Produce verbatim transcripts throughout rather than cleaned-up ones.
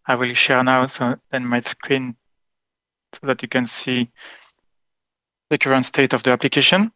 I will share now so then my screen so that you can see the current state of the application.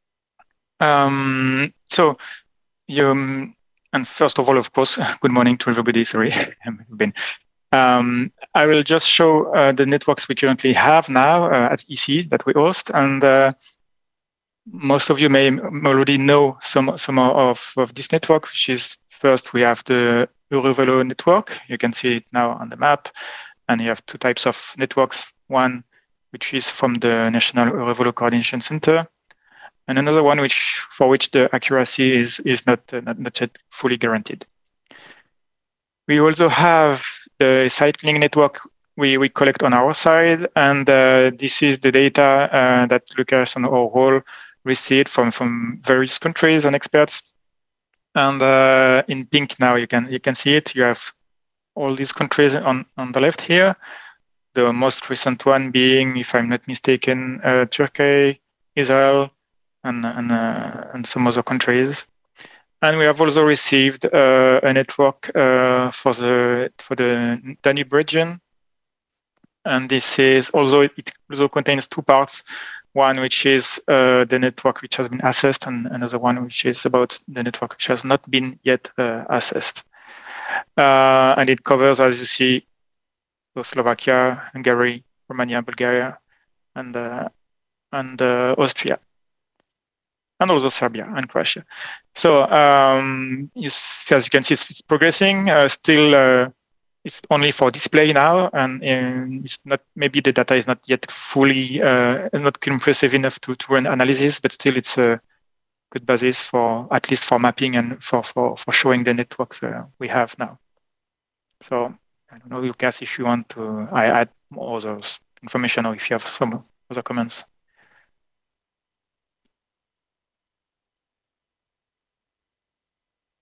Um, so you, um, and first of all, of course, good morning to everybody. Sorry, I've been. Um, I will just show uh, the networks we currently have now uh, at E C that we host, and uh, most of you may already know some some of, of this network, which is first we have the Eurovelo network. You can see it now on the map, and you have two types of networks. One which is from the National Eurovelo Coordination Center, and another one which for which the accuracy is is not uh, not, not yet fully guaranteed. We also have the cycling network we, we collect on our side, and uh, this is the data uh, that Lucas and our role received from, from various countries and experts. And uh, in pink now you can you can see it. You have all these countries on, on the left here. The most recent one being, if I'm not mistaken, uh, Turkey, Israel, and and, uh, and some other countries. And we have also received uh, a network uh, for the for the Danube region, and this is also it also contains two parts. One which is uh, the network which has been assessed, and another one which is about the network which has not been yet uh, assessed. Uh, and it covers, as you see, Slovakia, Hungary, Romania, Bulgaria, and uh, and uh, Austria, and also Serbia and Croatia. So um, you, as you can see, it's, it's progressing. Uh, still, uh, it's only for display now, and, and it's not. Maybe the data is not yet fully, uh, not impressive enough to, to run analysis, but still, it's a good basis for at least for mapping and for for, for showing the networks uh, we have now. So I don't know, Lucas, if you want to I add more other information or if you have some other comments.